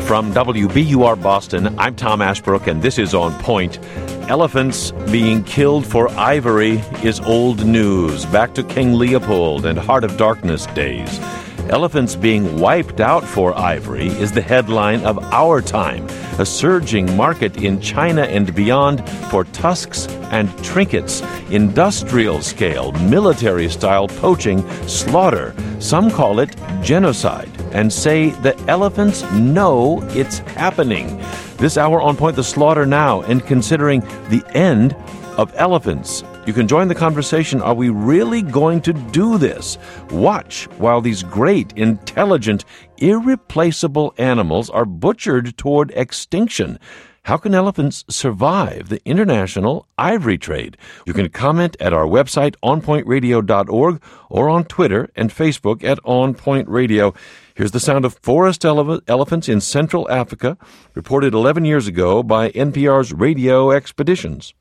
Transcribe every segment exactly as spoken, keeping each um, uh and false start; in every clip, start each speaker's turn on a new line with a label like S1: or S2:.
S1: From W B U R Boston, I'm Tom Ashbrook, and this is On Point. Elephants being killed for ivory is old news, back to King Leopold and Heart of Darkness days. Elephants being wiped out for ivory is the headline of our time. A surging market in China and beyond for tusks and trinkets, industrial scale, military style poaching, slaughter. Some call it genocide and say the elephants know it's happening. This hour on Point, the slaughter now and considering the end of elephants. You can join the conversation. Are we really going to do this? Watch while these great, intelligent, irreplaceable animals are butchered toward extinction. How can elephants survive the international ivory trade? You can comment at our website, on point radio dot org, or on Twitter and Facebook at On Point Radio. Here's the sound of forest ele- elephants in Central Africa, reported eleven years ago by N P R's Radio Expeditions.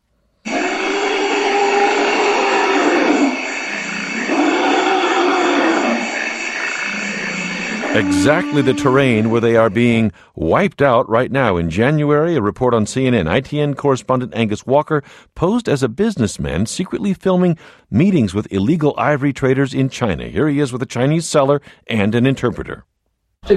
S1: Exactly the terrain where they are being wiped out right now. In January, a report on C N N, I T N correspondent Angus Walker posed as a businessman secretly filming meetings with illegal ivory traders in China. Here he is with a Chinese seller and an interpreter.
S2: Uh,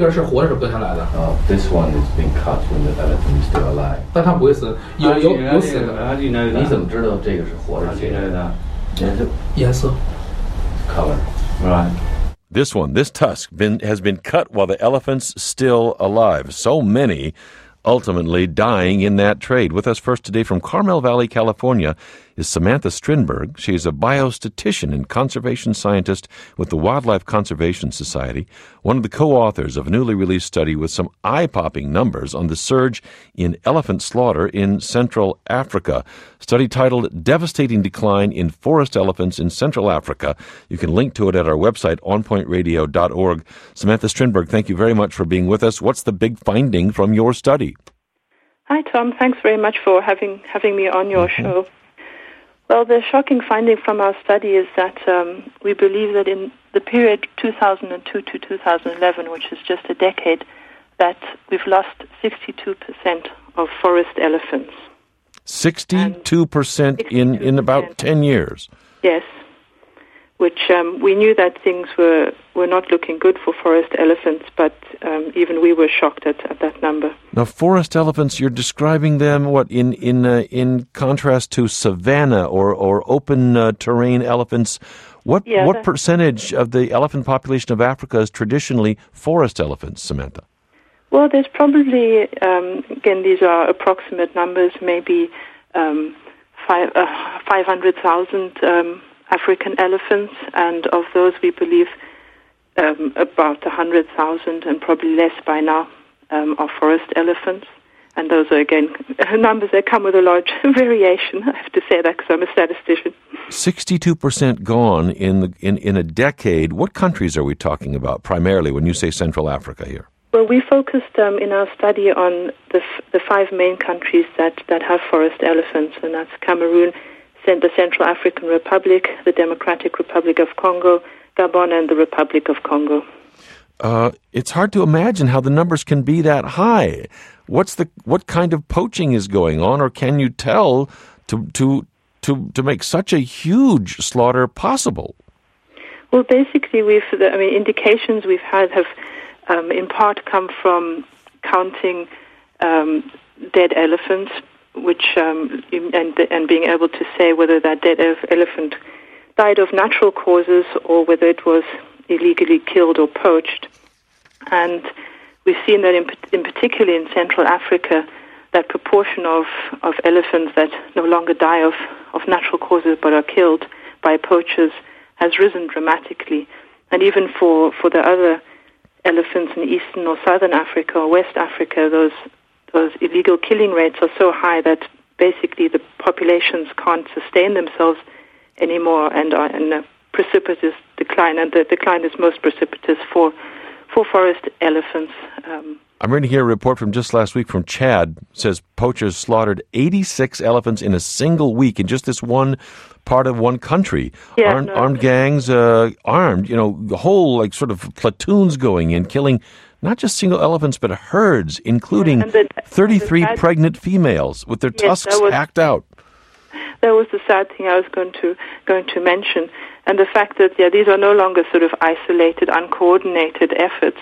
S2: this one is being cut when the elephant is still alive. How do you know? How do you know that? How do you know that?
S3: Yes, sir.
S2: Color. Right.
S1: This one, this tusk, been, has been cut while the elephant's still alive. So many ultimately dying in that trade. With us first today from Carmel Valley, California, is Samantha Strindberg. She's a biostatistician and conservation scientist with the Wildlife Conservation Society, one of the co-authors of a newly released study with some eye-popping numbers on the surge in elephant slaughter in Central Africa. Study titled Devastating Decline in Forest Elephants in Central Africa. You can link to it at our website, on point radio dot org. Samantha Strindberg, thank you very much for being with us. What's the big finding from your study?
S4: Hi, Tom. Thanks very much for having having me on your
S1: Mm-hmm.
S4: show. Well, the shocking finding from our study is that um, we believe that in the period two thousand two to two thousand eleven, which is just a decade, that we've lost sixty-two percent of forest elephants.
S1: sixty-two percent in, in about ten years.
S4: Yes, which um, we knew that things were, were not looking good for forest elephants, but um, even we were shocked at, at that number.
S1: Now, forest elephants, you're describing them, what, in in uh, in contrast to savanna or, or open uh, terrain elephants. What
S4: Yeah,
S1: what
S4: that-
S1: percentage of the elephant population of Africa is traditionally forest elephants, Samantha?
S4: Well, there's probably, um, again, these are approximate numbers, maybe um, five, uh, five hundred thousand um, African elephants, and of those we believe um, about one hundred thousand, and probably less by now, um, are forest elephants. And those are, again, numbers that come with a large variation. I have to say that because I'm a statistician.
S1: sixty-two percent gone in, the, in, in a decade. What countries are we talking about primarily when you say Central Africa here?
S4: Well, we focused um, in our study on the f- the five main countries that, that have forest elephants, and that's Cameroon, the Central African Republic, the Democratic Republic of Congo, Gabon, and the Republic of Congo.
S1: Uh, it's hard to imagine how the numbers can be that high. What's the what kind of poaching is going on, or can you tell to to to to make such a huge slaughter possible?
S4: Well, basically, we've I mean indications we've had have um, in part come from counting um, dead elephants, which um, and and being able to say whether that dead elephant died of natural causes or whether it was illegally killed or poached. And we've seen that in, in particular in Central Africa, that proportion of, of elephants that no longer die of, of natural causes but are killed by poachers has risen dramatically. And even for, for the other elephants in Eastern or Southern Africa or West Africa, those those illegal killing rates are so high that basically the populations can't sustain themselves anymore and are in a precipitous decline. And the decline is most precipitous for for forest elephants. Um,
S1: I'm reading here a report from just last week from Chad. It says poachers slaughtered eighty-six elephants in a single week in just this one part of one country.
S4: Yeah,
S1: armed,
S4: no.
S1: armed gangs, uh, armed, you know, the whole like sort of platoons going in, killing not just single elephants, but herds, including yeah, the, thirty-three sad, pregnant females with their yes, tusks was, hacked out.
S4: That was the sad thing I was going to going to mention. And the fact that, yeah, these are no longer sort of isolated, uncoordinated efforts.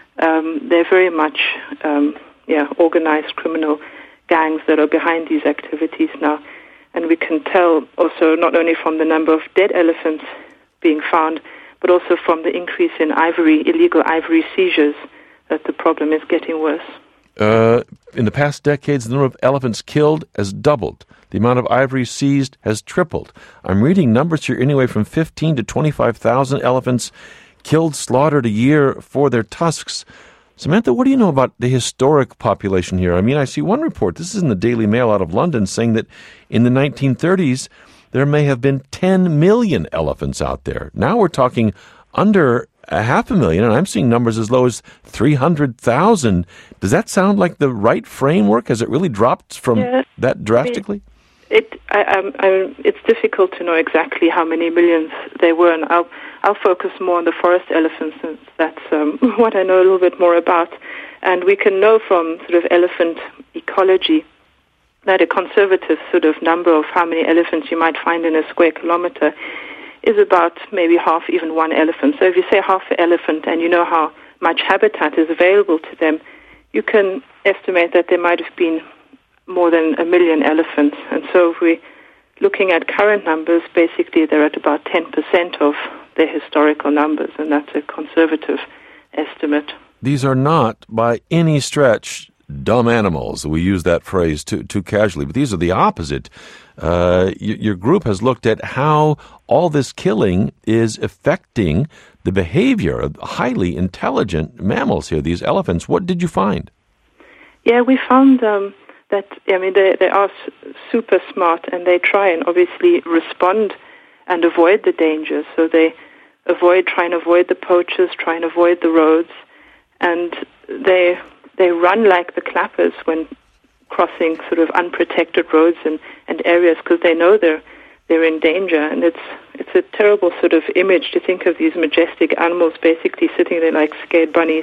S4: Um, they're very much, um, yeah, organized criminal gangs that are behind these activities now. And we can tell also not only from the number of dead elephants being found, but also from the increase in ivory, illegal ivory seizures, that the problem is getting worse.
S1: Uh, in the past decades, the number of elephants killed has doubled. The amount of ivory seized has tripled. I'm reading numbers here anyway from fifteen to twenty-five thousand elephants killed, slaughtered a year for their tusks. Samantha, what do you know about the historic population here? I mean, I see one report, this is in the Daily Mail out of London, saying that in the nineteen thirties, there may have been ten million elephants out there. Now we're talking under a half a million, and I'm seeing numbers as low as three hundred thousand. Does that sound like the right framework? Has it really dropped from yeah, that drastically?
S4: It, I, I'm, I'm, it's difficult to know exactly how many millions they were, and I'll, I'll focus more on the forest elephants, since that's um, what I know a little bit more about. And we can know from sort of elephant ecology that a conservative sort of number of how many elephants you might find in a square kilometer is about maybe half, even one elephant. So if you say half an elephant and you know how much habitat is available to them, you can estimate that there might have been more than a million elephants. And so if we're looking at current numbers, basically they're at about ten percent of their historical numbers, and that's a conservative estimate.
S1: These are not, by any stretch, dumb animals. We use that phrase too, too casually, but these are the opposite. Uh, y- your group has looked at how all this killing is affecting the behavior of highly intelligent mammals here, these elephants. What did you find?
S4: Yeah, we found um, that, I mean, they, they are s- super smart, and they try and obviously respond and avoid the dangers. So they avoid, try and avoid the poachers, try and avoid the roads, and they they run like the clappers when crossing sort of unprotected roads and, and areas, because they know they're they're in danger. And it's it's a terrible sort of image to think of these majestic animals basically sitting there like scared bunnies.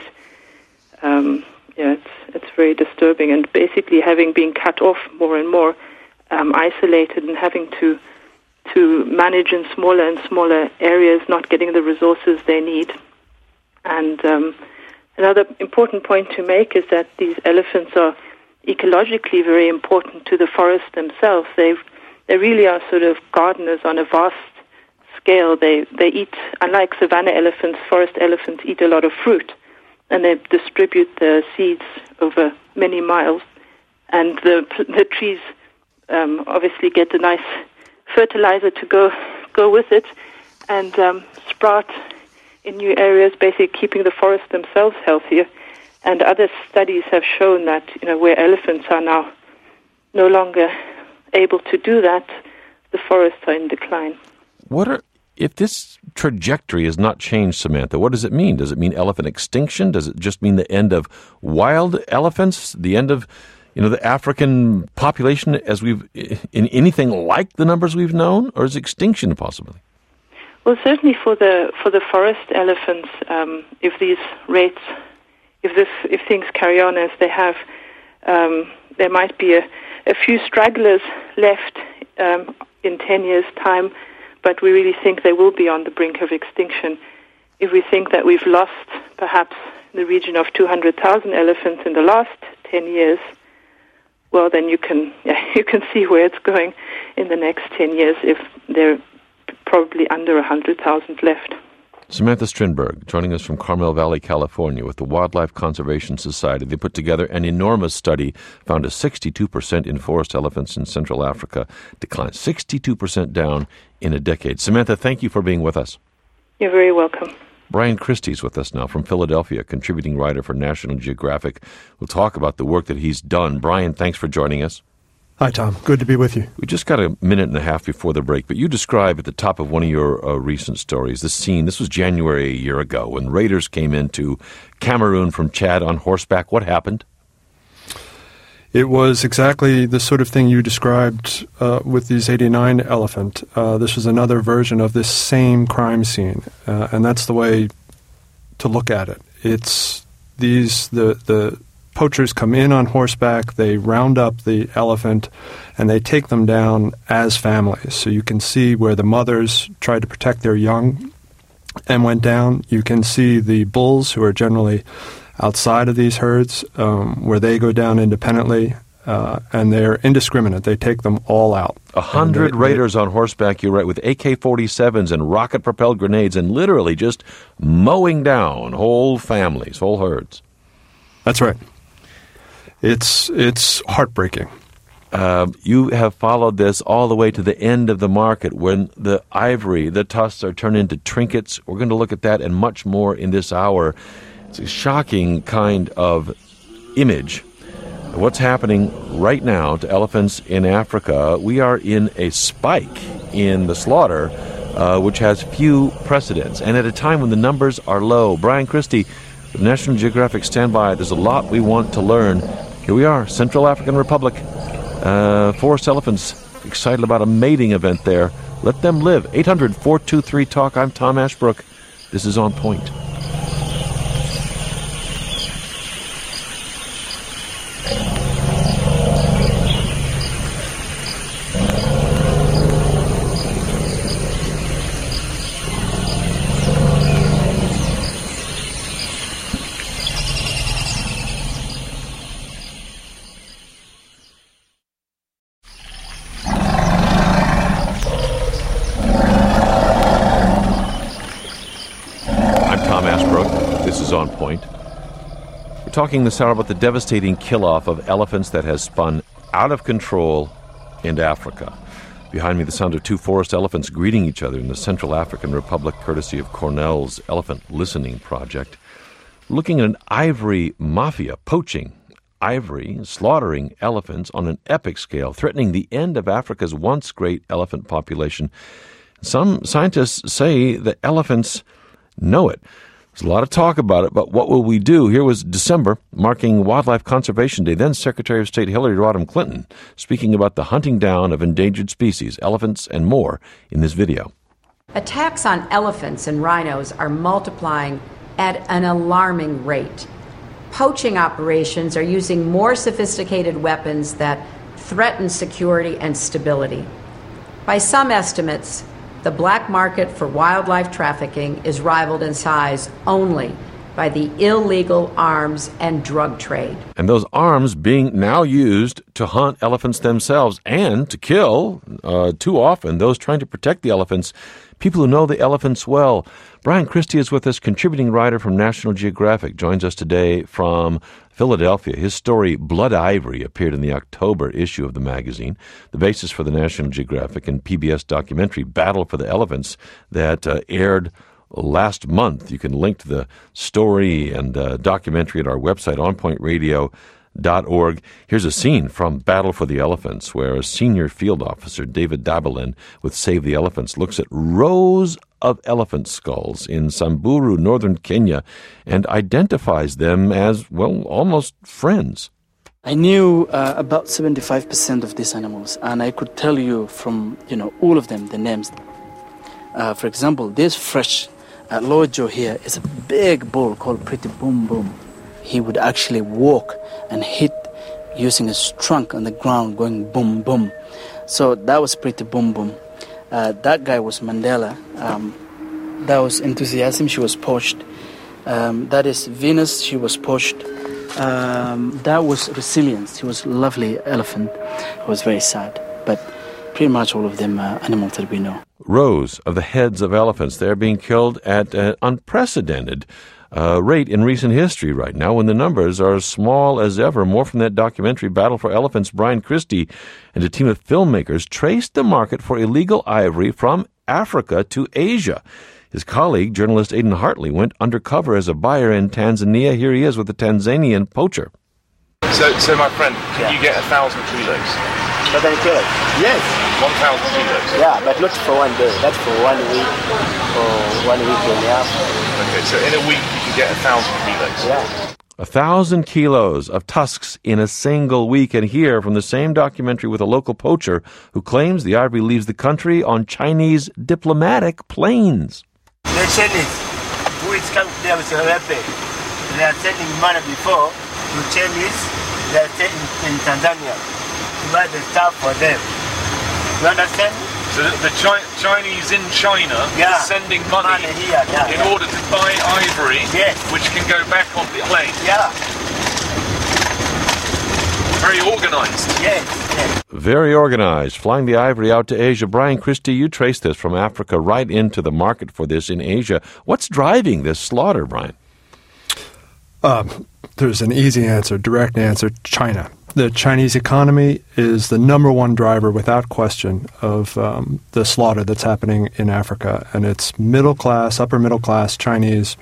S4: Um, yeah, it's it's very disturbing, and basically having been cut off more and more, um, isolated, and having to to manage in smaller and smaller areas, not getting the resources they need. And um, another important point to make is that these elephants are ecologically very important to the forest themselves. They they really are sort of gardeners on a vast scale. They they eat, unlike savanna elephants, forest elephants eat a lot of fruit, and they distribute the seeds over many miles. And the the trees um, obviously get a nice fertilizer to go go with it, and um, sprout in new areas, basically keeping the forests themselves healthier. And other studies have shown that, you know, where elephants are now no longer able to do that, the forests are in decline.
S1: What are, if this trajectory is not changed, Samantha, what does it mean? Does it mean elephant extinction? Does it just mean the end of wild elephants? The end of, you know, the African population as we've, in anything like the numbers we've known? Or is extinction a possibility?
S4: Well, certainly for the for the forest elephants, um, if these rates, if this if things carry on as they have, um, there might be a, a few stragglers left um, in ten years' time, but we really think they will be on the brink of extinction. If we think that we've lost perhaps in the region of two hundred thousand elephants in the last ten years, well, then you can yeah, you can see where it's going in the next ten years if they're probably under one hundred thousand left.
S1: Samantha Strindberg, joining us from Carmel Valley, California, with the Wildlife Conservation Society. They put together an enormous study, found a sixty-two percent in forest elephants in Central Africa, declined sixty-two percent down in a decade. Samantha, thank you for being with us.
S4: You're very welcome.
S1: Brian Christie's with us now from Philadelphia, contributing writer for National Geographic. We'll talk about the work that he's done. Brian, thanks for joining us.
S3: Hi, Tom. Good to be with you.
S1: We just got a minute and a half before the break, but you describe at the top of one of your uh, recent stories this scene. This was January a year ago when raiders came into Cameroon from Chad on horseback. What happened?
S3: It was exactly the sort of thing you described uh, with these eighty-nine elephant. Uh, this was another version of this same crime scene, uh, and that's the way to look at it. It's these the the poachers come in on horseback, they round up the elephant, and they take them down as families. So you can see where the mothers tried to protect their young and went down. You can see the bulls, who are generally outside of these herds, um, where they go down independently, uh, and they're indiscriminate. They take them all out.
S1: A hundred they, raiders they, on horseback, you're right, with A K forty-sevens and rocket-propelled grenades, and literally just mowing down whole families, whole herds.
S3: That's right. It's it's heartbreaking.
S1: Uh, you have followed this all the way to the end of the market when the ivory, the tusks are turned into trinkets. We're going to look at that and much more in this hour. It's a shocking kind of image. What's happening right now to elephants in Africa? We are in a spike in the slaughter, uh, which has few precedents, and at a time when the numbers are low. Brian Christie, with National Geographic Standby. There's a lot we want to learn. Here we are, Central African Republic. Uh, forest elephants, excited about a mating event there. Let them live. eight hundred, four two three, talk. I'm Tom Ashbrook. This is On Point. On Point. We're talking this hour about the devastating kill-off of elephants that has spun out of control in Africa. Behind me, the sound of two forest elephants greeting each other in the Central African Republic, courtesy of Cornell's Elephant Listening Project. Looking at an ivory mafia poaching ivory, slaughtering elephants on an epic scale, threatening the end of Africa's once great elephant population. Some scientists say that elephants know it. There's a lot of talk about it, but what will we do? Here was December, marking Wildlife Conservation Day. Then Secretary of State Hillary Rodham Clinton speaking about the hunting down of endangered species, elephants, and more in this video.
S5: Attacks on elephants and rhinos are multiplying at an alarming rate. Poaching operations are using more sophisticated weapons that threaten security and stability. By some estimates, the black market for wildlife trafficking is rivaled in size only by the illegal arms and drug trade.
S1: And those arms being now used to hunt elephants themselves and to kill, uh, too often, those trying to protect the elephants, people who know the elephants well. Brian Christie is with us, contributing writer from National Geographic, joins us today from Philadelphia. His story, Blood Ivory, appeared in the October issue of the magazine, the basis for the National Geographic and P B S documentary Battle for the Elephants that uh, aired last month. You can link to the story and uh, documentary at our website, on point radio dot org. Here's a scene from Battle for the Elephants, where a senior field officer, David Dabalin, with Save the Elephants, looks at rows of elephant skulls in Samburu, northern Kenya, and identifies them as, well, almost friends.
S6: I knew uh, about seventy-five percent of these animals, and I could tell you from, you know, all of them, the names. Uh, for example, this fresh uh, Lord Joe here is a big bull called Pretty Boom Boom. He would actually walk and hit using his trunk on the ground, going boom, boom. So that was Pretty Boom Boom. Uh, that guy was Mandela. Um, that was Enthusiasm. She was poached. Um, that is Venus. She was poached. Um, that was Resilience. She was a lovely elephant. It was very sad. But pretty much all of them are animals that we know.
S1: Rows of the heads of elephants. They're being killed at an unprecedented Uh, rate in recent history right now, when the numbers are as small as ever. More from that documentary, Battle for Elephants. Brian Christie and a team of filmmakers traced the market for illegal ivory from Africa to Asia. His colleague, journalist Aidan Hartley, went undercover as a buyer in Tanzania. Here he is with a Tanzanian poacher.
S7: So, so my friend, can
S6: yeah.
S7: you get a thousand kilos?
S6: Thousand kilos? Yes.
S7: One thousand kilos?
S6: Yeah, but not for one day. That's for one week, for one week and a half.
S7: Okay, so in a week you can get a thousand kilos?
S6: Yeah.
S1: A thousand kilos of tusks in a single week. And here from the same documentary with a local poacher who claims the ivory leaves the country on Chinese diplomatic planes.
S8: The Chinese, who is come there with a weapon, they are sending money before to Chinese. They are in, in Tanzania to buy the stuff for them. You understand?
S7: So the Chi- Chinese in China
S8: yeah.
S7: are sending money,
S8: money here, yeah,
S7: in
S8: yeah.
S7: order to buy ivory,
S8: yes.
S7: which can go back on the plane.
S8: Yeah.
S7: Very organized.
S8: Yes, yes.
S1: Very organized, flying the ivory out to Asia. Brian Christie, you trace this from Africa right into the market for this in Asia. What's driving this slaughter, Brian?
S3: Um, there's an easy answer, direct answer, China. The Chinese economy is the number one driver, without question, of um, the slaughter that's happening in Africa. And it's middle class, upper middle class Chinese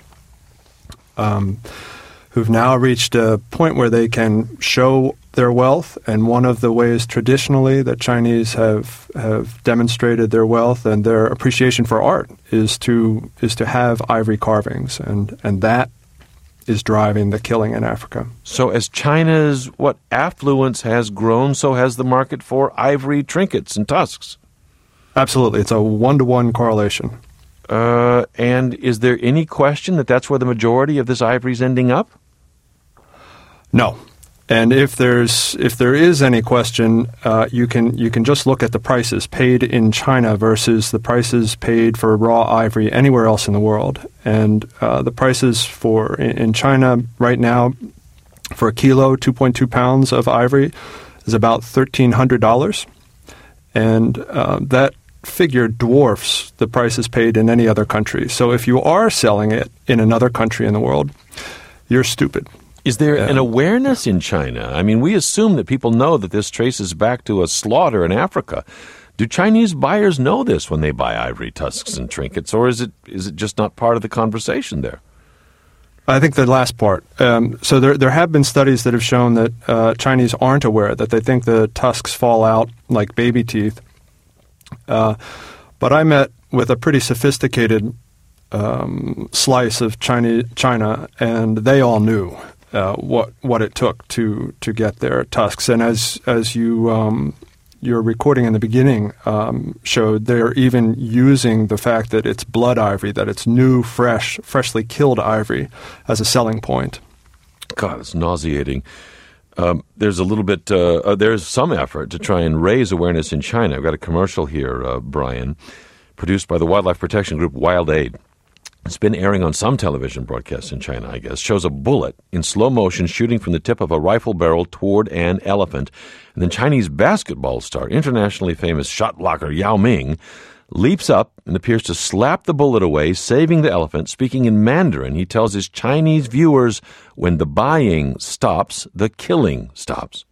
S3: um, who've now reached a point where they can show their wealth. And one of the ways traditionally that Chinese have have demonstrated their wealth and their appreciation for art is to is to have ivory carvings, and and that is driving the killing in Africa.
S1: So as China's what affluence has grown, so has the market for ivory trinkets and tusks.
S3: Absolutely. It's a one-to-one correlation.
S1: Uh, and is there any question that that's where the majority of this ivory is ending up?
S3: No. And if there's if there is any question, uh, you can you can just look at the prices paid in China versus the prices paid for raw ivory anywhere else in the world. And uh, the prices for in, in China right now for a kilo, two point two pounds of ivory is about thirteen hundred dollars, and uh, that figure dwarfs the prices paid in any other country. So if you are selling it in another country in the world, you're stupid.
S1: Is there
S3: Yeah.
S1: an awareness in China? I mean, we assume that people know that this traces back to a slaughter in Africa. Do Chinese buyers know this when they buy ivory tusks and trinkets, or is it is it just not part of the conversation there?
S3: I think the last part. Um, so there there have been studies that have shown that uh, Chinese aren't aware, that they think the tusks fall out like baby teeth. Uh, but I met with a pretty sophisticated um, slice of China, China, and they all knew uh, what what it took to to get their tusks. And as as you um, your recording in the beginning um, showed, they're even using the fact that it's blood ivory, that it's new, fresh, freshly killed ivory, as a selling point.
S1: God, it's nauseating. Um, there's a little bit, uh, uh, there's some effort to try and raise awareness in China. I've got a commercial here, uh, Brian, produced by the wildlife protection group Wild Aid. It's been airing on some television broadcasts in China, I guess. Shows a bullet in slow motion shooting from the tip of a rifle barrel toward an elephant. And then Chinese basketball star, internationally famous shot blocker Yao Ming, leaps up and appears to slap the bullet away, saving the elephant. Speaking in Mandarin, he tells his Chinese viewers, when the buying stops, the killing stops.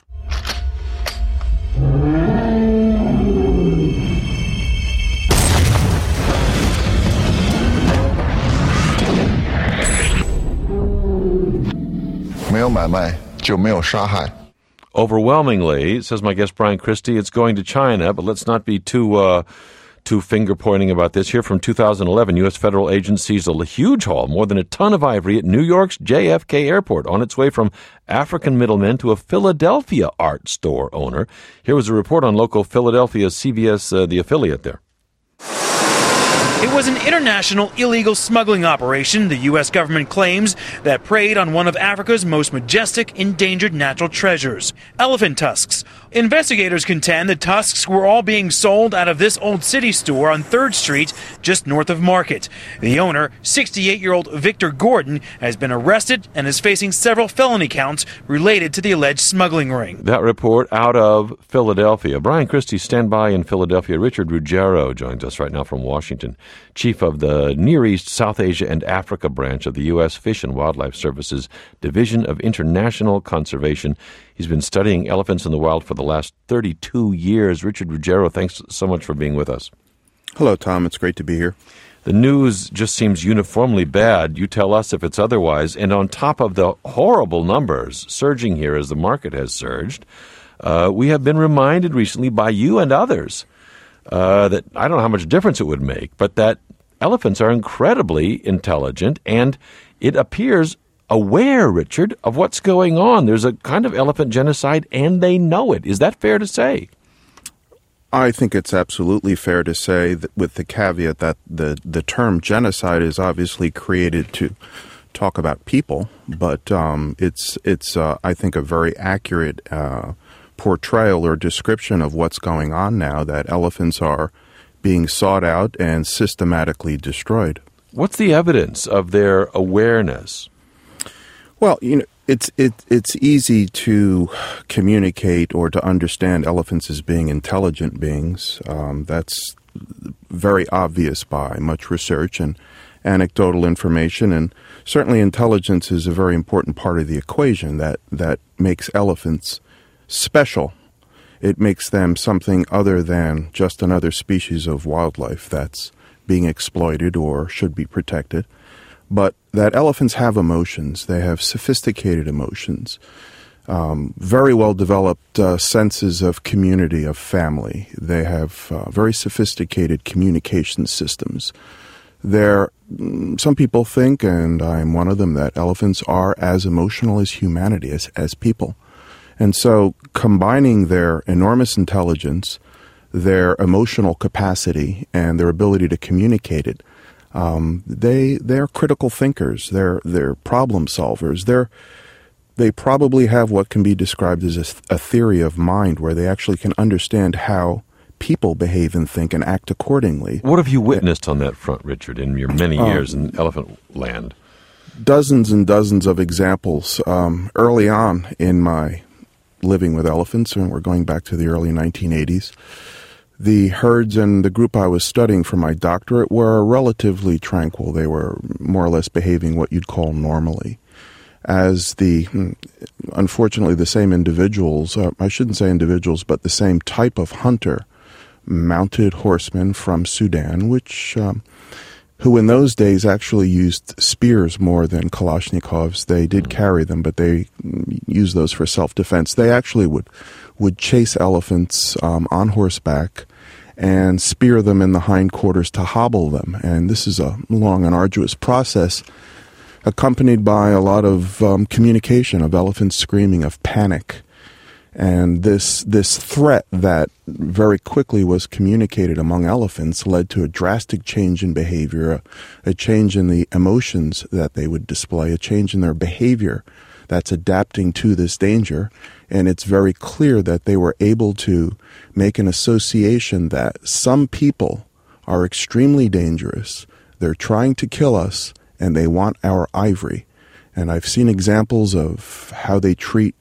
S9: 没有买卖就没有杀害。
S1: Overwhelmingly, says my guest Brian Christie, it's going to China, but let's not be too uh, too finger-pointing about this. Here from two thousand eleven, U S federal agents seized a huge haul, more than a ton of ivory at New York's J F K Airport, on its way from African middlemen to a Philadelphia art store owner. Here was a report on local Philadelphia C B S, uh, the affiliate there.
S10: It was an international illegal smuggling operation, the U S government claims, that preyed on one of Africa's most majestic endangered natural treasures, elephant tusks. Investigators contend the tusks were all being sold out of this Old City store on third street, just north of Market. The owner, sixty-eight-year-old Victor Gordon, has been arrested and is facing several felony counts related to the alleged smuggling ring.
S1: That report out of Philadelphia. Brian Christie, stand by in Philadelphia. Richard Ruggiero joins us right now from Washington, chief of the Near East, South Asia, and Africa branch of the U S Fish and Wildlife Service's Division of International Conservation. He's been studying elephants in the wild for the last thirty-two years. Richard Ruggiero, thanks so much for being with us.
S11: Hello, Tom. It's great to be here.
S1: The news just seems uniformly bad. You tell us if it's otherwise. And on top of the horrible numbers surging here as the market has surged, uh, we have been reminded recently by you and others uh, that I don't know how much difference it would make, but that elephants are incredibly intelligent, and it appears aware, Richard, of what's going on. There's a kind of elephant genocide, and they know it. Is that fair to say?
S11: I think it's absolutely fair to say that, with the caveat that the, the term genocide is obviously created to talk about people, but um, it's it's uh, I think a very accurate uh, portrayal or description of what's going on now. That elephants are being sought out and systematically destroyed.
S1: What's the evidence of their awareness?
S11: Well, you know, it's it it's easy to communicate or to understand elephants as being intelligent beings. Um, that's very obvious by much research and anecdotal information, and certainly intelligence is a very important part of the equation that, that makes elephants special. It makes them something other than just another species of wildlife that's being exploited or should be protected. But that elephants have emotions. They have sophisticated emotions, um, very well-developed uh, senses of community, of family. They have uh, very sophisticated communication systems. There, some people think, and I'm one of them, that elephants are as emotional as humanity, as, as people. And so combining their enormous intelligence, their emotional capacity, and their ability to communicate it, um, they, they're critical thinkers. They're, they're problem solvers. They're, they probably have what can be described as a, a theory of mind, where they actually can understand how people behave and think and act accordingly.
S1: What have you witnessed on that front, Richard, in your many years um, in elephant land?
S11: Dozens and dozens of examples. Um, early on in my living with elephants, and we're going back to the early nineteen eighties, the herds and the group I was studying for my doctorate were relatively tranquil. They were more or less behaving what you'd call normally. As the, unfortunately, the same individuals, uh, I shouldn't say individuals, but the same type of hunter, mounted horsemen from Sudan, which, um, who in those days actually used spears more than Kalashnikovs. They did carry them, but they used those for self-defense. They actually would would chase elephants um, on horseback and spear them in the hindquarters to hobble them. And this is a long and arduous process, accompanied by a lot of um, communication, of elephants screaming, of panic. And this this threat that very quickly was communicated among elephants led to a drastic change in behavior, a, a change in the emotions that they would display, a change in their behavior that's adapting to this danger. And it's very clear that they were able to make an association that some people are extremely dangerous, they're trying to kill us, and they want our ivory. And I've seen examples of how they treat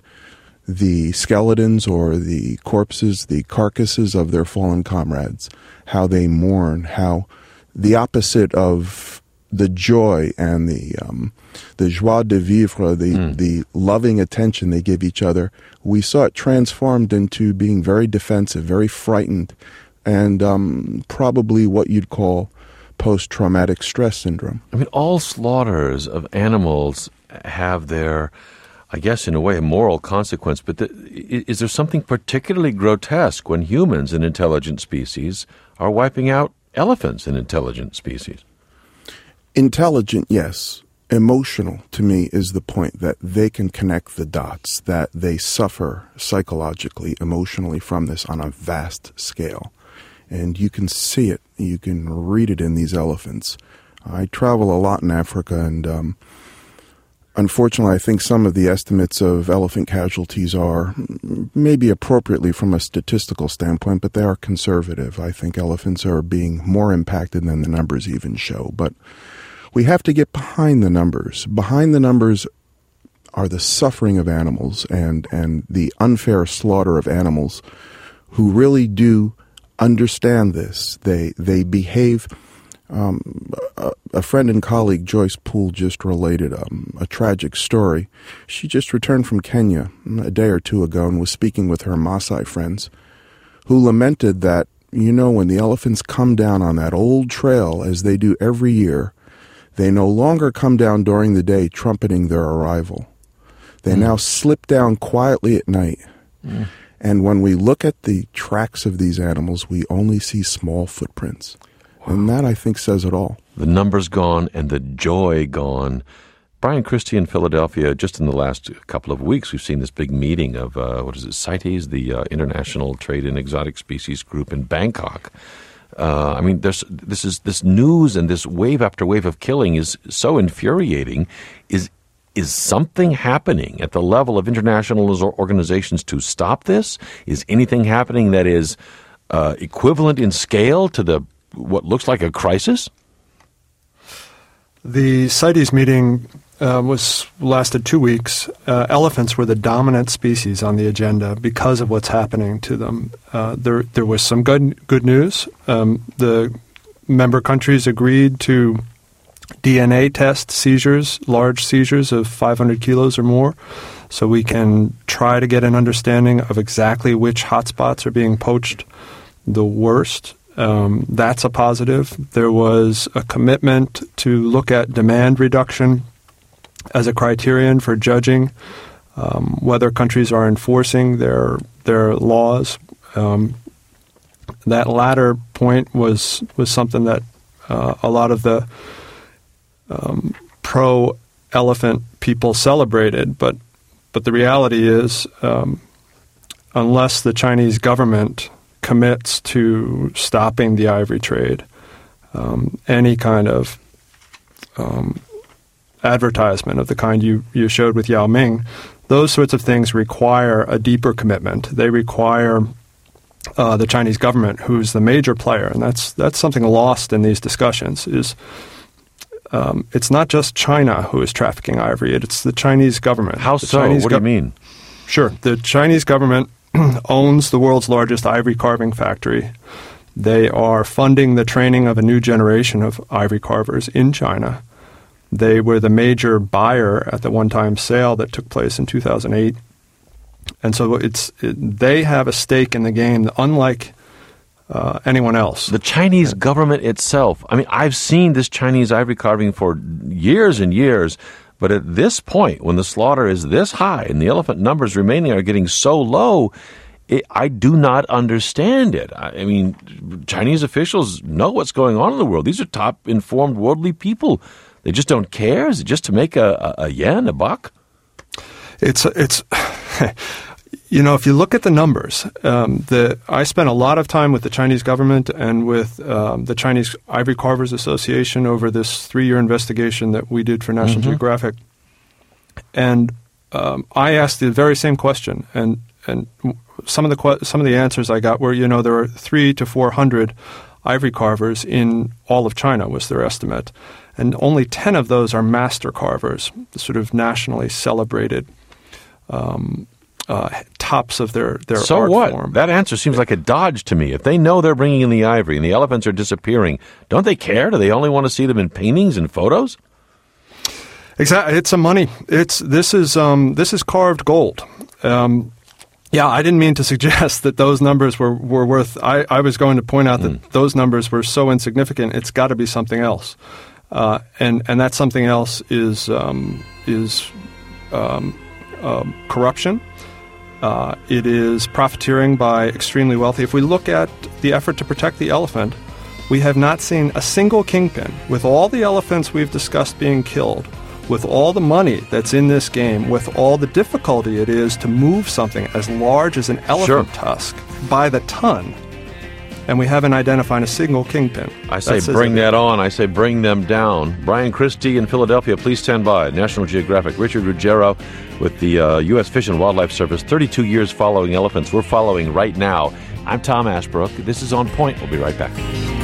S11: the skeletons or the corpses, the carcasses of their fallen comrades, how they mourn, how the opposite of the joy and the um, the joie de vivre, the, mm. the loving attention they give each other, we saw it transformed into being very defensive, very frightened, and um, probably what you'd call post-traumatic stress syndrome.
S1: I mean, all slaughters of animals have their, I guess, in a way, a moral consequence, but the, is there something particularly grotesque when humans, an intelligent species, are wiping out elephants, an intelligent species?
S11: Intelligent, yes. Emotional, to me, is the point that they can connect the dots, that they suffer psychologically, emotionally from this on a vast scale. And you can see it, you can read it in these elephants. I travel a lot in Africa, and um, unfortunately, I think some of the estimates of elephant casualties are maybe appropriately from a statistical standpoint, but they are conservative. I think elephants are being more impacted than the numbers even show. But we have to get behind the numbers. Behind the numbers are the suffering of animals and, and the unfair slaughter of animals who really do understand this. They, they behave. Um, a, a friend and colleague, Joyce Poole, just related um, a tragic story. She just returned from Kenya a day or two ago and was speaking with her Maasai friends, who lamented that, you know, when the elephants come down on that old trail, as they do every year, they no longer come down during the day trumpeting their arrival. They mm. now slip down quietly at night. Mm. And when we look at the tracks of these animals, we only see small footprints. Wow. And that, I think, says it all.
S1: The numbers gone and the joy gone. Brian Christie in Philadelphia, just in the last couple of weeks, we've seen this big meeting of, uh, what is it, CITES, the uh, International Trade in Exotic Species Group in Bangkok. Uh, I mean, there's this is this news and this wave after wave of killing is so infuriating. Is is something happening at the level of international organizations to stop this? Is anything happening that is uh, equivalent in scale to the what looks like a crisis?
S3: The CITES meeting uh, was lasted two weeks. Uh, elephants were the dominant species on the agenda because of what's happening to them. Uh, there, there was some good good news. Um, the member countries agreed to D N A test seizures, large seizures of five hundred kilos or more, so we can try to get an understanding of exactly which hotspots are being poached the worst. Um, that's a positive. There was a commitment to look at demand reduction as a criterion for judging um, whether countries are enforcing their their laws. Um, that latter point was was something that uh, a lot of the um, pro-elephant people celebrated, but but the reality is, um, unless the Chinese government commits to stopping the ivory trade, um, any kind of um, advertisement of the kind you, you showed with Yao Ming, those sorts of things require a deeper commitment. They require uh, the Chinese government, who's the major player, and that's that's something lost in these discussions, is um, it's not just China who is trafficking ivory, it's the Chinese government.
S1: How
S3: the
S1: so?
S3: Chinese
S1: what do you mean?
S3: Sure. The Chinese government owns the world's largest ivory carving factory. They are funding the training of a new generation of ivory carvers in China. They were the major buyer at the one-time sale that took place in two thousand eight. And so it's it, they have a stake in the game, unlike uh, anyone else.
S1: The Chinese government itself. I mean, I've seen this Chinese ivory carving for years and years. But at this point, when the slaughter is this high and the elephant numbers remaining are getting so low, it, I do not understand it. I, I mean, Chinese officials know what's going on in the world. These are top informed worldly people. They just don't care? Is it just to make a, a, a yen, a buck?
S3: It's, it's you know, if you look at the numbers, um, the I spent a lot of time with the Chinese government and with um, the Chinese Ivory Carvers Association over this three-year investigation that we did for National mm-hmm. Geographic. And um, I asked the very same question, and and some of the que- some of the answers I got were, you know, there are three to four hundred ivory carvers in all of China, was their estimate, and only ten of those are master carvers, the sort of nationally celebrated Um, uh, tops of their, their
S1: so
S3: art
S1: what?
S3: form.
S1: That answer seems like a dodge to me. If they know they're bringing in the ivory and the elephants are disappearing, don't they care? Do they only want to see them in paintings and photos?
S3: Exactly. It's a money. It's this is um, this is carved gold. Um, yeah, I didn't mean to suggest that those numbers were, were worth. I, I was going to point out that mm. those numbers were so insignificant. It's got to be something else, uh, and and that something else is um, is um, um, corruption. Uh, it is profiteering by extremely wealthy. If we look at the effort to protect the elephant, we have not seen a single kingpin. With all the elephants we've discussed being killed, with all the money that's in this game, with all the difficulty it is to move something as large as an elephant
S1: sure.
S3: tusk by the ton, and we haven't identified a single kingpin.
S1: I say that bring that on. I say bring them down. Brian Christie in Philadelphia, please stand by. National Geographic. Richard Ruggiero with the uh, U S Fish and Wildlife Service. thirty-two years following elephants. We're following right now. I'm Tom Ashbrook. This is On Point. We'll be right back.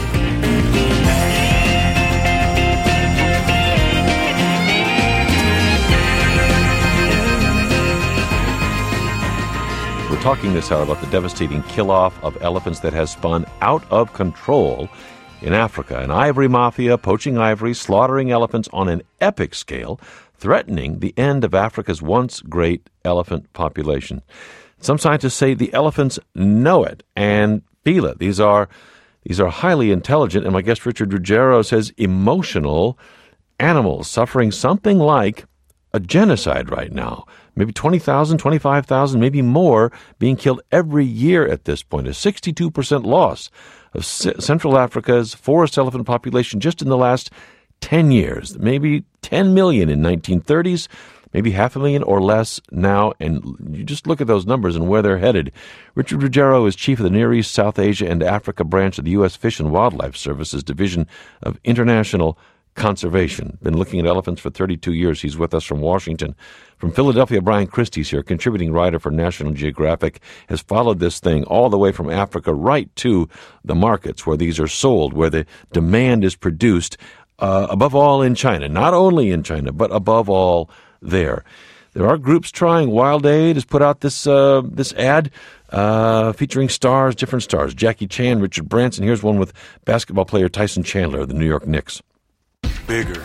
S1: We're talking this hour about the devastating kill-off of elephants that has spun out of control in Africa. An ivory mafia poaching ivory, slaughtering elephants on an epic scale, threatening the end of Africa's once great elephant population. Some scientists say the elephants know it and feel it. These are these are highly intelligent, and my guest Richard Ruggiero says emotional animals suffering something like a genocide right now. Maybe twenty thousand, twenty-five thousand, maybe more being killed every year at this point. A sixty-two percent loss of C- Central Africa's forest elephant population just in the last ten years. Maybe ten million in nineteen thirties, maybe half a million or less now, and you just look at those numbers and where they're headed. Richard Ruggiero is chief of the Near East, South Asia, and Africa branch of the U S Fish and Wildlife Service's Division of International Conservation. Been looking at elephants for thirty-two years. He's with us from Washington. From Philadelphia, Brian Christie's here, contributing writer for National Geographic, has followed this thing all the way from Africa right to the markets where these are sold, where the demand is produced, uh, above all in China. Not only in China, but above all there. There are groups trying. Wild Aid has put out this uh, this ad uh, featuring stars, different stars. Jackie Chan, Richard Branson. Here's one with basketball player Tyson Chandler of the New York Knicks.
S12: Bigger,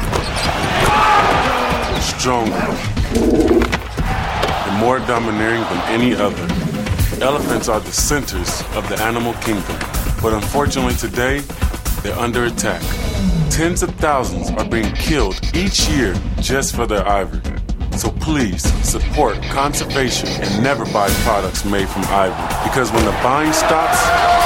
S12: stronger, and more domineering than any other. Elephants are the centers of the animal kingdom, but unfortunately today, they're under attack. Tens of thousands are being killed each year just for their ivory. So please support conservation and never buy products made from ivory, because when the buying stops,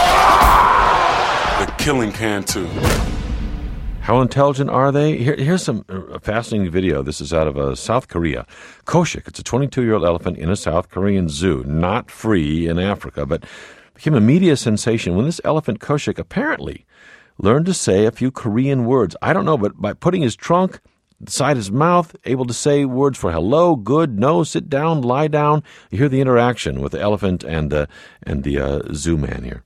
S12: the killing can too.
S1: How intelligent are they? Here, here's some a fascinating video. This is out of uh, South Korea. Koshik, it's a twenty-two-year-old elephant in a South Korean zoo, not free in Africa, but became a media sensation when this elephant, Koshik, apparently learned to say a few Korean words. I don't know, but by putting his trunk inside his mouth, able to say words for hello, good, no, sit down, lie down. You hear the interaction with the elephant and, uh, and the uh, zoo man here.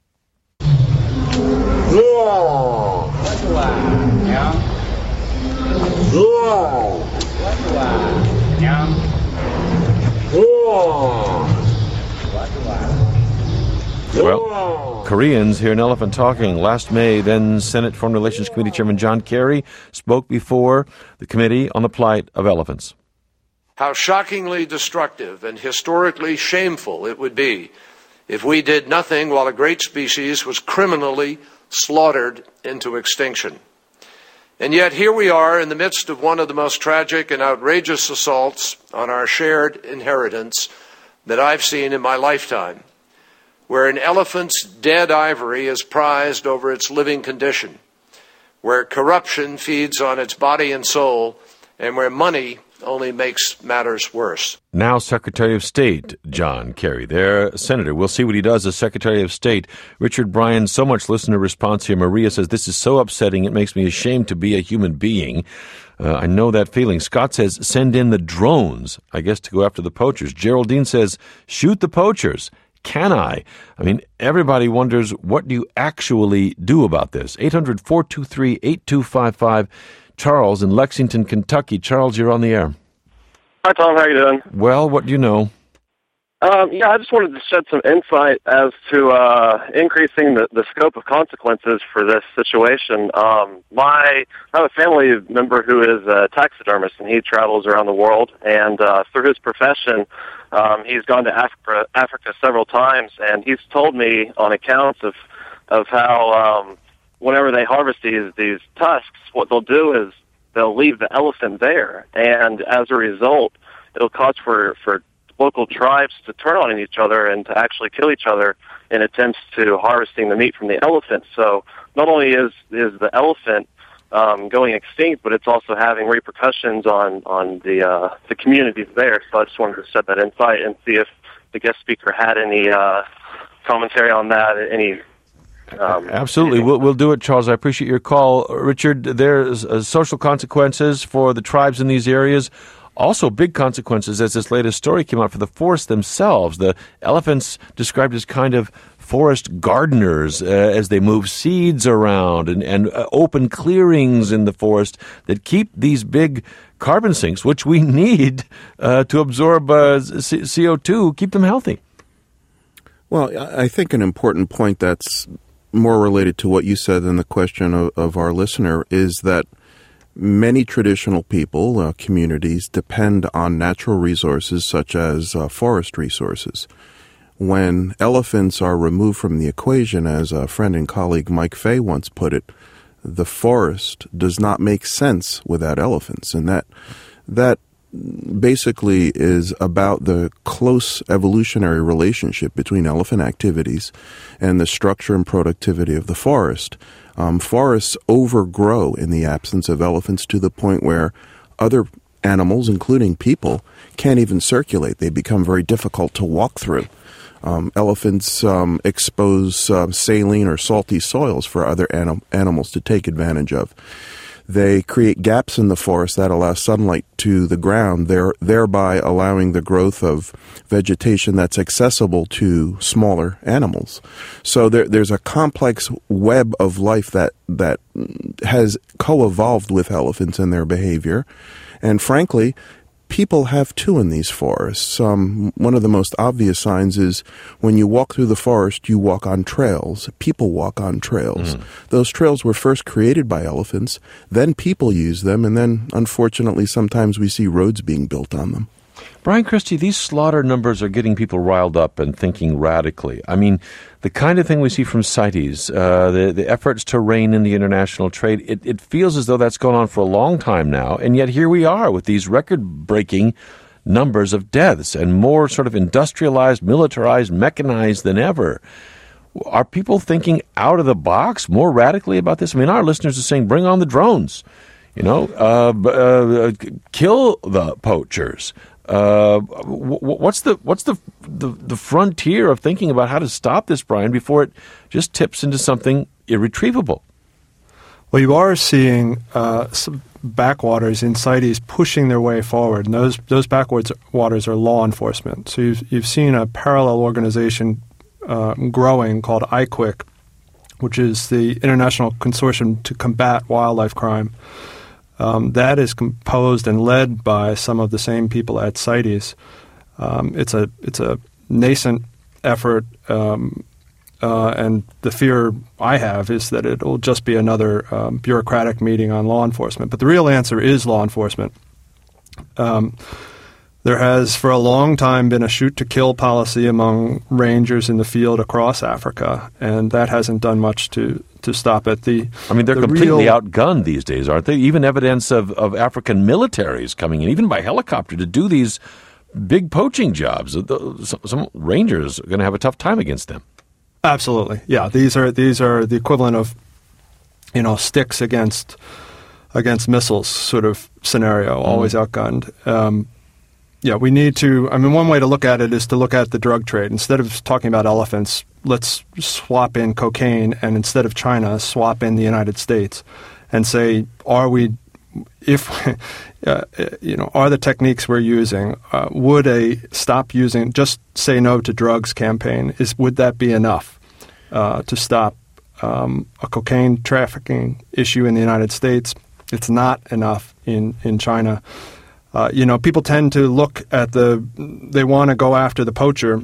S1: Well, Koreans hear an elephant talking. Last May, then Senate Foreign Relations Committee Chairman John Kerry spoke before the committee on the plight of elephants.
S13: How shockingly destructive and historically shameful it would be if we did nothing while a great species was criminally slaughtered into extinction. And yet here we are in the midst of one of the most tragic and outrageous assaults on our shared inheritance that I've seen in my lifetime, where an elephant's dead ivory is prized over its living condition, where corruption feeds on its body and soul, and where money only makes matters worse.
S1: Now Secretary of State John Kerry, their senator. We'll see what he does as Secretary of State. Richard Bryan, so much listener response here. Maria says, this is so upsetting, it makes me ashamed to be a human being. Uh, I know that feeling. Scott says, send in the drones, I guess, to go after the poachers. Geraldine says, shoot the poachers. Can I? I mean, everybody wonders, what do you actually do about this? eight hundred, four two three, eight two five five. Charles in Lexington, Kentucky. Charles, you're on the air.
S14: Hi, Tom. How you doing?
S1: Well, what do you know?
S14: Um, yeah, I just wanted to shed some insight as to uh, increasing the, the scope of consequences for this situation. Um, my, I have a family member who is a taxidermist, and he travels around the world. And uh, through his profession, um, he's gone to Africa, Africa several times, and he's told me on accounts of of how um, whenever they harvest these these tusks, what they'll do is they'll leave the elephant there, and as a result, it'll cause for for local tribes to turn on each other and to actually kill each other in attempts to harvesting the meat from the elephant. So not only is is the elephant um, going extinct, but it's also having repercussions on on the uh, the communities there. So I just wanted to shed that insight and see if the guest speaker had any uh, commentary on that. Any um,
S1: absolutely, we'll we'll do it, Charles. I appreciate your call, Richard. There's uh, social consequences for the tribes in these areas. Also, big consequences, as this latest story came out, for the forests themselves. The elephants described as kind of forest gardeners uh, as they move seeds around and, and uh, open clearings in the forest that keep these big carbon sinks, which we need uh, to absorb uh, C O two, keep them healthy.
S11: Well, I think an important point that's more related to what you said than the question of, of our listener is that many traditional people, uh, communities, depend on natural resources such as uh, forest resources. When elephants are removed from the equation, as a friend and colleague Mike Fay once put it, the forest does not make sense without elephants. And that that basically is about the close evolutionary relationship between elephant activities and the structure and productivity of the forest. Um, forests overgrow in the absence of elephants to the point where other animals, including people, can't even circulate. They become very difficult to walk through. Um, elephants um, expose uh, saline or salty soils for other anim- animals to take advantage of. They create gaps in the forest that allow sunlight to the ground, there, thereby allowing the growth of vegetation that's accessible to smaller animals. So there, there's a complex web of life that, that has co-evolved with elephants and their behavior. And frankly, people have too in these forests. Um, one of the most obvious signs is when you walk through the forest, you walk on trails. People walk on trails. Mm. Those trails were first created by elephants, then people use them, and then, unfortunately, sometimes we see roads being built on them.
S1: Brian Christie, these slaughter numbers are getting people riled up and thinking radically. I mean, the kind of thing we see from CITES, uh, the, the efforts to rein in the international trade, it, it feels as though that's gone on for a long time now, and yet here we are with these record-breaking numbers of deaths and more sort of industrialized, militarized, mechanized than ever. Are people thinking out of the box more radically about this? I mean, our listeners are saying, bring on the drones, you know, uh, uh, kill the poachers. Uh, what's the what's the, the the frontier of thinking about how to stop this, Brian, before it just tips into something irretrievable?
S3: Well, you are seeing uh, some backwaters in CITES pushing their way forward, and those those backwaters are law enforcement. So you've you've seen a parallel organization uh, growing called I C W I C, which is the International Consortium to Combat Wildlife Crime. Um, that is composed and led by some of the same people at CITES. Um, it's a it's a nascent effort, um, uh, and the fear I have is that it will just be another um, bureaucratic meeting on law enforcement. But the real answer is law enforcement. Um, there has, for a long time, been a shoot-to-kill policy among rangers in the field across Africa, and that hasn't done much to to stop it. The
S1: I mean, they're
S3: the
S1: completely
S3: real,
S1: outgunned these days, aren't they? Even evidence of, of African militaries coming in, even by helicopter, to do these big poaching jobs. Some, some rangers are going to have a tough time against them.
S3: Absolutely, yeah. These are these are the equivalent of, you know, sticks against against missiles sort of scenario, mm. always outgunned. Um, yeah, we need to. I mean, one way to look at it is to look at the drug trade. Instead of talking about elephants, let's swap in cocaine, and instead of China, swap in the United States, and say, are we, if, uh, you know, are the techniques we're using, uh, would a stop using, just say no to drugs campaign, is would that be enough uh, to stop um, a cocaine trafficking issue in the United States? It's not enough in, in China. Uh, you know, people tend to look at the, they want to go after the poacher,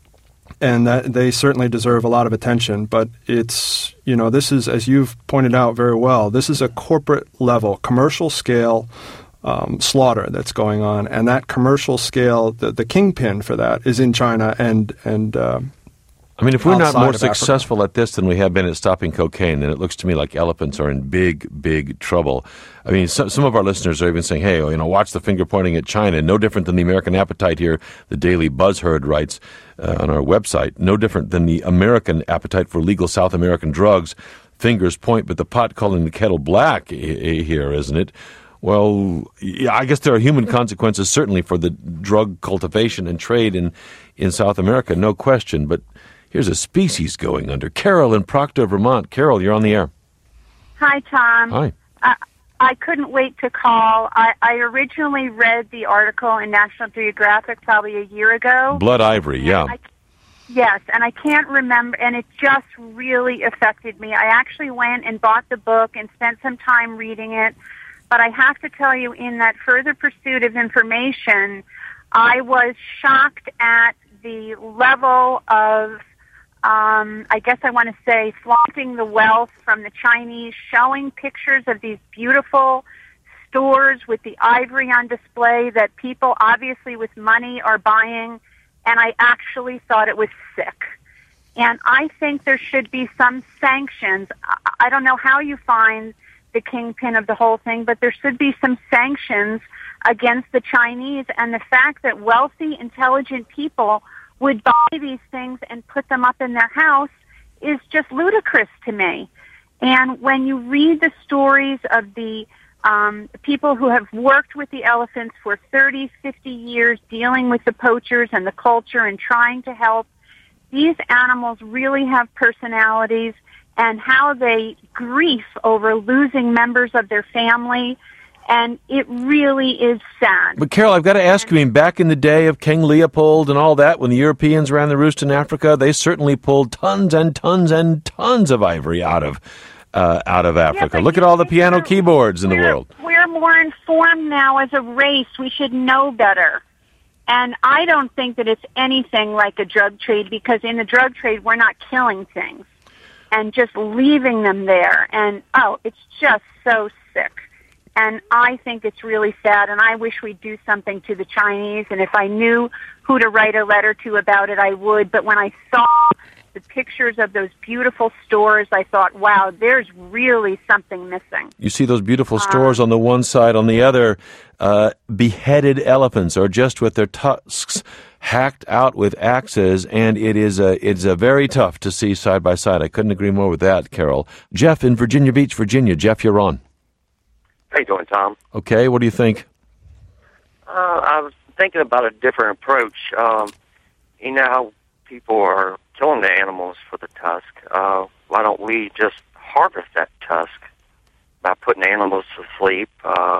S3: and that they certainly deserve a lot of attention. But it's, you know, this is, as you've pointed out very well, this is a corporate level, commercial scale um, slaughter that's going on. And that commercial scale, the, the kingpin for that is in China and, and uh,
S1: I mean, if we're not more
S3: of
S1: successful at this than we have been at stopping cocaine, then it looks to me like elephants are in big, big trouble. I mean, so, some of our listeners are even saying, hey, you know, watch the finger pointing at China. No different than the American appetite here, the Daily Buzzherd writes uh, on our website. No different than the American appetite for legal South American drugs. Fingers point, but the pot calling the kettle black here, isn't it? Well, yeah, I guess there are human consequences, certainly, for the drug cultivation and trade in, in South America, no question. But here's a species going under. Carol in Proctor, Vermont. Carol, you're on the air.
S15: Hi, Tom.
S1: Hi.
S15: Uh, I couldn't wait to call. I, I originally read the article in National Geographic probably a year ago.
S1: Blood ivory, yeah.
S15: I, yes, and I can't remember, and it just really affected me. I actually went and bought the book and spent some time reading it, but I have to tell you, in that further pursuit of information, I was shocked at the level of Um, I guess I want to say flaunting the wealth from the Chinese, showing pictures of these beautiful stores with the ivory on display that people obviously with money are buying, and I actually thought it was sick. And I think there should be some sanctions. I don't know how you find the kingpin of the whole thing, but there should be some sanctions against the Chinese and the fact that wealthy, intelligent people would buy these things and put them up in their house is just ludicrous to me. And when you read the stories of the um, people who have worked with the elephants for thirty, fifty years, dealing with the poachers and the culture and trying to help. These animals really have personalities, and how they grieve over losing members of their family, and it really is sad.
S1: But Carol, I've got to ask you, I mean, back in the day of King Leopold and all that, when the Europeans ran the roost in Africa, they certainly pulled tons and tons and tons of ivory out of uh, out of Africa.
S15: Yeah,
S1: Look at all the piano keyboards in the world.
S15: We're more informed now as a race. We should know better. And I don't think that it's anything like a drug trade, because in the drug trade, we're not killing things and just leaving them there. And, oh, it's just so sick. And I think it's really sad, and I wish we'd do something to the Chinese. And if I knew who to write a letter to about it, I would. But when I saw the pictures of those beautiful stores, I thought, wow, there's really something missing.
S1: You see those beautiful stores um, on the one side, on the other, uh, beheaded elephants, or just with their tusks hacked out with axes, and it is a, it's a very tough to see side by side. I couldn't agree more with that, Carol. Jeff in Virginia Beach, Virginia. Jeff, you're on.
S16: How you doing, Tom?
S1: Okay, what do you think?
S16: Uh, I was thinking about a different approach. Um, you know how people are killing the animals for the tusk. Uh, why don't we just harvest that tusk by putting animals to sleep, uh,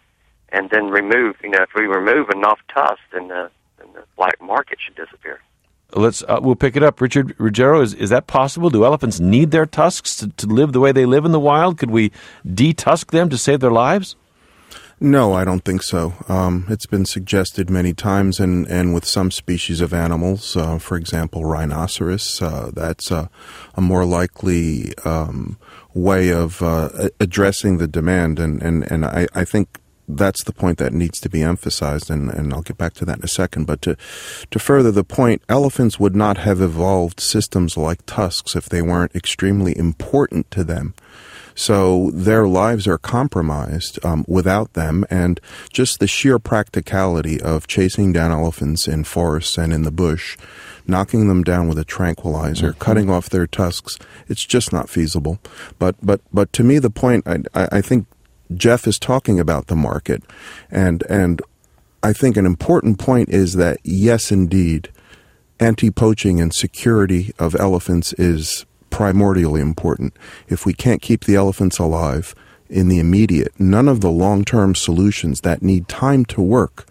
S16: and then remove, you know, if we remove enough tusk, then the, then the black market should disappear.
S1: Let's, uh, we'll pick it up. Richard Ruggiero, is, is that possible? Do elephants need their tusks to, to live the way they live in the wild? Could we de-tusk them to save their lives?
S11: No, I don't think so. Um, it's been suggested many times, and, and with some species of animals, uh, for example, rhinoceros, uh, that's uh, a more likely um, way of uh, addressing the demand, and, and, and I, I think that's the point that needs to be emphasized, and, and I'll get back to that in a second. But to, to further the point, elephants would not have evolved systems like tusks if they weren't extremely important to them. So their lives are compromised um, without them, and just the sheer practicality of chasing down elephants in forests and in the bush, knocking them down with a tranquilizer, mm-hmm. cutting off their tusks, it's just not feasible. But but but to me, the point, I, I think Jeff is talking about the market, and and I think an important point is that, yes, indeed, anti-poaching and security of elephants is primordially important. If we can't keep the elephants alive in the immediate, none of the long-term solutions that need time to work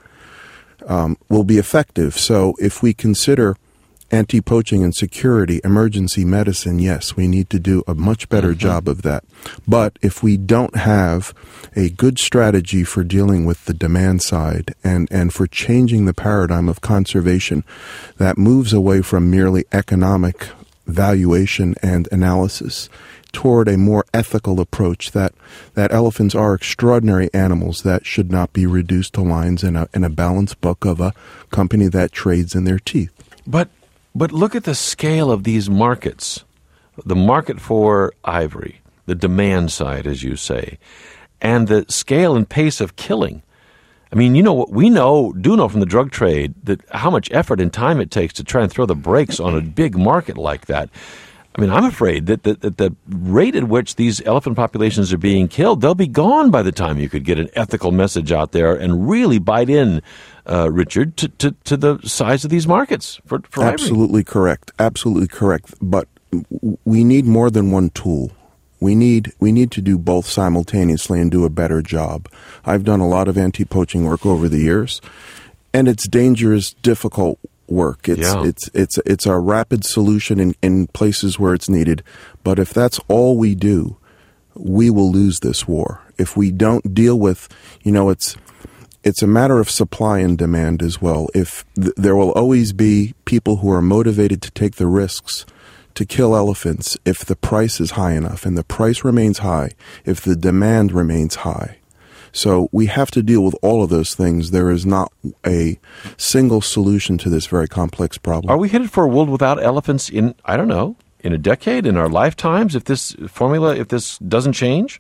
S11: um, will be effective. So if we consider anti-poaching and security, emergency medicine, yes, we need to do a much better mm-hmm. job of that. But if we don't have a good strategy for dealing with the demand side and, and for changing the paradigm of conservation that moves away from merely economic valuation and analysis toward a more ethical approach, that that elephants are extraordinary animals that should not be reduced to lines in a in a balance book of a company that trades in their teeth.
S1: But but look at the scale of these markets. The market for ivory, the demand side, as you say, and the scale and pace of killing. I mean, you know what we know, do know from the drug trade, that how much effort and time it takes to try and throw the brakes on a big market like that. I mean, I'm afraid that the, that the rate at which these elephant populations are being killed, they'll be gone by the time you could get an ethical message out there and really bite in, uh, Richard, to, to, to the size of these markets for, for
S11: Absolutely
S1: ivory.
S11: correct. Absolutely correct. But we need more than one tool. We need we need to do both simultaneously and do a better job. I've done a lot of anti-poaching work over the years, and it's dangerous, difficult work. It's
S1: yeah.
S11: it's it's it's a rapid solution in, in places where it's needed. But if that's all we do, we will lose this war. If we don't deal with, you know, it's it's a matter of supply and demand as well. If th- there will always be people who are motivated to take the risks to kill elephants if the price is high enough, and the price remains high if the demand remains high. So we have to deal with all of those things. There is not a single solution to this very complex problem.
S1: Are we headed for a world without elephants in, I don't know, in a decade, in our lifetimes, if this formula, if this doesn't change?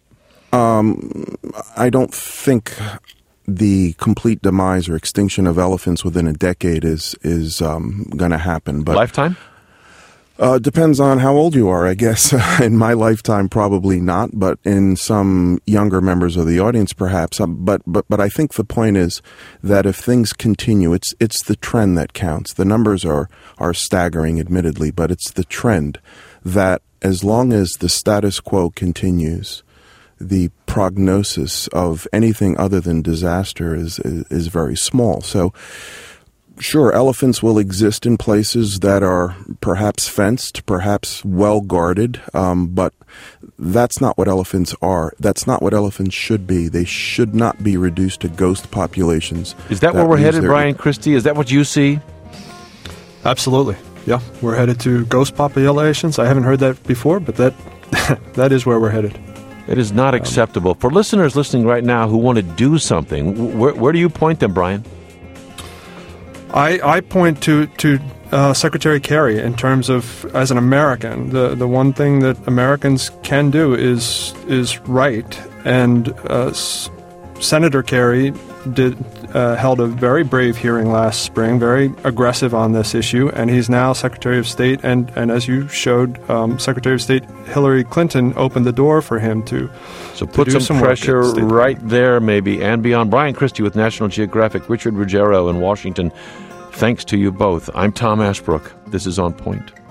S11: Um, I don't think the complete demise or extinction of elephants within a decade is, is um, going to happen. But
S1: lifetime?
S11: Uh, depends on how old you are, I guess. In my lifetime, probably not, but in some younger members of the audience, perhaps. Um, but but but I think the point is that if things continue, it's it's the trend that counts. The numbers are are staggering, admittedly, but it's the trend that as long as the status quo continues, the prognosis of anything other than disaster is is, is very small. So. Sure, elephants will exist in places that are perhaps fenced, perhaps well guarded, um, but that's not what elephants are. That's not what elephants should be. They should not be reduced to ghost populations.
S1: Is that, that where we're headed, Brian Christie? Is that what you see?
S3: Absolutely. Yeah, we're headed to ghost populations. I haven't heard that before, but that that is where we're headed.
S1: It is not acceptable. For listeners listening right now who want to do something, where, where do you point them, Brian?
S3: I, I point to to uh, Secretary Kerry in terms of, as an American, the the one thing that Americans can do is is right. And uh, S- Senator Kerry did uh, held a very brave hearing last spring, very aggressive on this issue, and he's now Secretary of State. And, and as you showed, um, Secretary of State Hillary Clinton opened the door for him to
S1: So put
S3: to
S1: some,
S3: some
S1: pressure right there, maybe, and beyond. Brian Christie with National Geographic, Richard Ruggiero in Washington. Thanks to you both. I'm Tom Ashbrook. This is On Point.